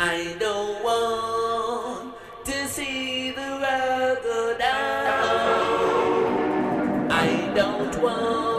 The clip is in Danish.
I don't want to see the world go down. I don't want